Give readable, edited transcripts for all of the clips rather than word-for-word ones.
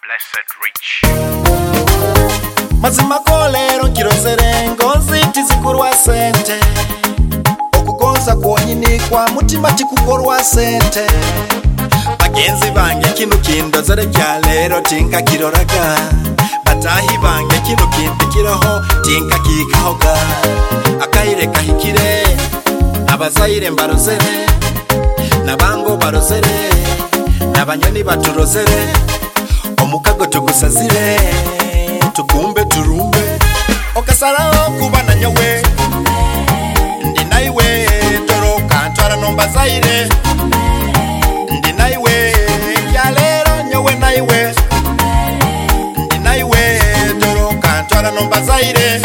Blessed Rich. Mazima kolero kirozere ngozi tizikurwa sente okugonza kwonyini kwa mutima tikukorwa sente bagenzi bange kino kindozere kya lero tinka kiroraga batahi bange kino kimpikiraho tinka kikahoga akaire kahikire abazaire mbarozere nabango barozere nabanyoni baturozere omukago tugusazire tukumbe turumbe okasalaho kubana nyawe ndi naiwe toroka ntwara nomba zaire ndi naiwe kyalero nyawe naiwe ndi naiwe toroka ntwara nomba zaire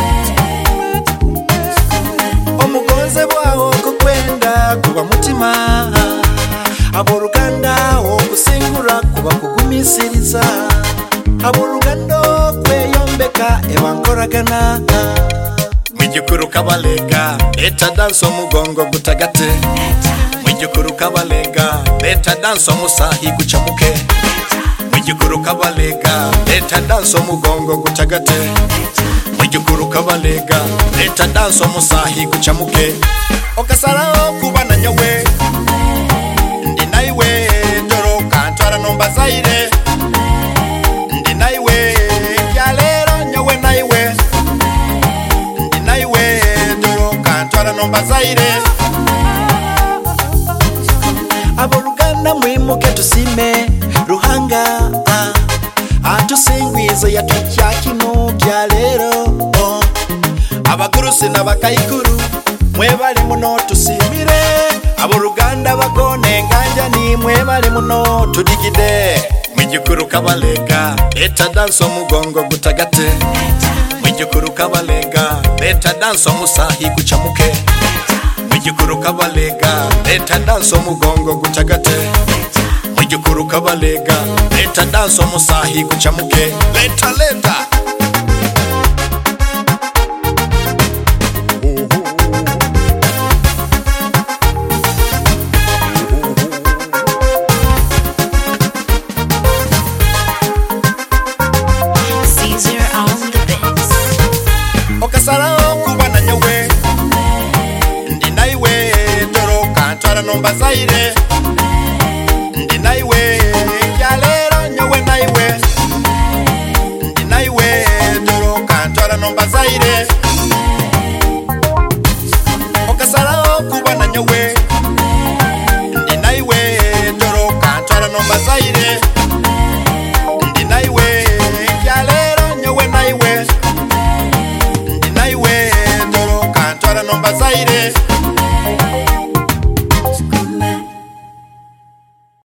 omugonze bwawo kukwenda kuba mutima aboruganda okusingura kuba kugumisiriza aborugando kweyombeka ebankoragana mwijukuru kabalega leta danso mugongo gutagate mwijukuru kabalega leta danso musahi gucamuke mwijukuru kabalega leta danso mugongo gutagate mwijukuru kabalega leta danso musahi gucamuke okasalaho kubana nyawe ndi naiwe toroka ntwara nomba zaire ndi naiwe kyalero nyawe naiwe ndi naiwe toroka ntwara nomba zaire aboluganda mwimuke tusime ruhanga atusingwize yatukya kino kyalero abakurusi n'abakayikuru mwebale muno tusimire aboluganda bagone nganja ni mwebale muno tudigide mwijukuru kabalega leta danso mugongo gutagate mwijukuru kabalega leta danso musahi gucamuke mwijukuru kabalega leta danso mugongo gutagate mwijukuru kabalega leta danso musahi gucamuke leta okasalaho kubana nyawe ndi naiwe toroka ntwara nomba zaire ndi naiwe kyalero nyawe naiwe ndi naiwe toroka ntwara nomba zaire okasalaho kubana nyawe ndi naiwe toroka ntwara nomba zaire ndi naiwe kyalero nyawe naiwe ndi naiwe toroka ntwara nomba zaire